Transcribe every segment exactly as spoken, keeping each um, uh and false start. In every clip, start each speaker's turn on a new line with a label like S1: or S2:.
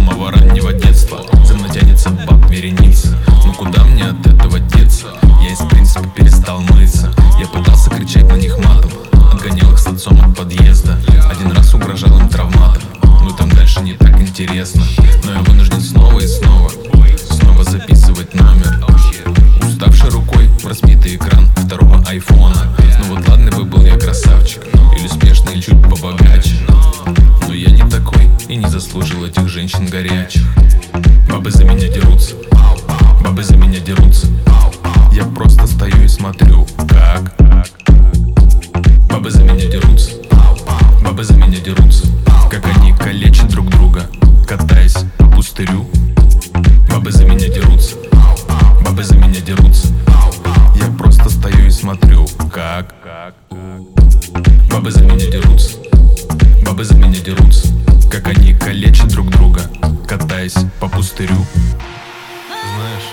S1: самого раннего детства. За мной тянется баб вереница. Ну куда мне от этого деться? Я из принципа перестал мыться. Я пытался кричать на них матом, отгонял их с отцом от подъезда. Один раз угрожал им травматом, но там дальше не так интересно. Но я вынужден снова и снова Снова записывать номер, уставшей рукой в разбитый экран второго айфона. Ну вот ладно бы был я красавчик, или успешный, или чуть побогаче, но я не такой и не заслужил этих женщин горячих. Бабы за меня дерутся, бабы за меня дерутся. Я просто стою и смотрю, как бабы за меня дерутся, бабы за меня дерутся. Как они калечат друг друга, катаясь по пустырю. Бабы за меня дерутся, бабы за меня дерутся. Я просто стою и смотрю, как бабы за меня дерутся, бабы за меня дерутся. Как они калечат друг друга, катаясь по пустырю.
S2: Знаешь,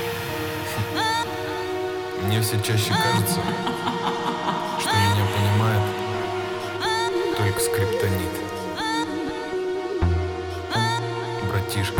S2: мне все чаще кажется, что меня понимает только скриптонит. Братишка.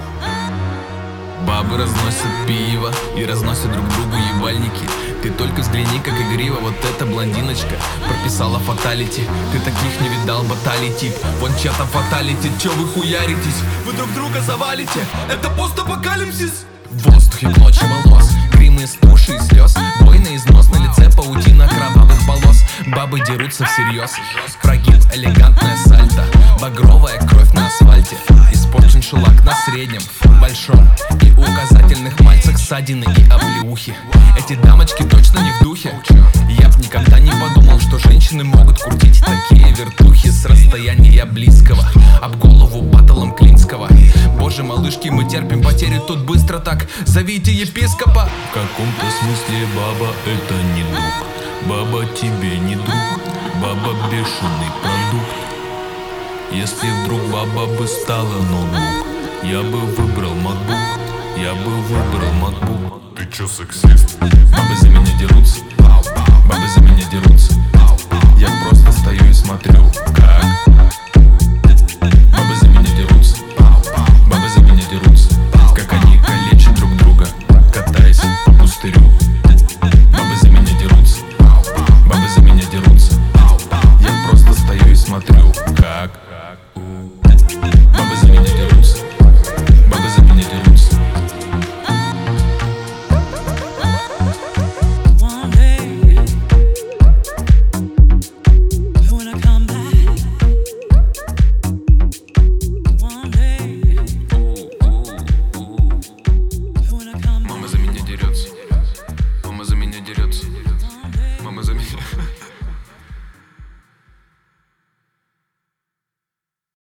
S1: Бабы разносят пиво и разносят друг другу ебальники. Ты только взгляни, как игриво вот эта блондиночка прописала фаталити. Ты таких не видал, баталий тип. Вон чья-то фаталити, чё вы хуяритесь? Вы друг друга завалите, это постапокалипсис. В воздухе клочья волос, гримы из туши и слез, бойный износ на лице, паутина кровавых полос. Бабы дерутся всерьез, прогиб, элегантная сальто, багровая кровь на асфальте, испорчен шелак на среднем, большом и указательных пальцах ссадины и оплеухи. Эти дамочки точно не в духе. Я б никогда не подумал, что женщины могут крутить такие вертухи с расстояния близкого об голову баттлом Клинского. Боже, малышки, мы терпим потери тут быстро так. Зовите епископа.
S3: В каком-то смысле баба это не друг. Баба тебе не друг. Баба бешеный продукт. Если вдруг баба бы стала ноутбук, я бы выбрал MacBook. Я бы выбрал MacBook.
S2: Ты чё, сексист?
S1: Бабы за меня дерутся, бабы за меня дерутся. Я просто стою и смотрю, как